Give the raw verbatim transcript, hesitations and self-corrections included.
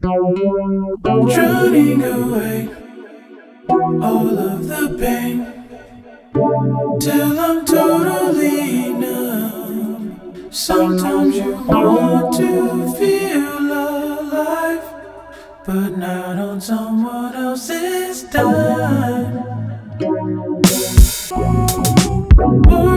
drowning away all of the pain till I'm totally numb. Sometimes you want to feel alive, but not on someone else's time.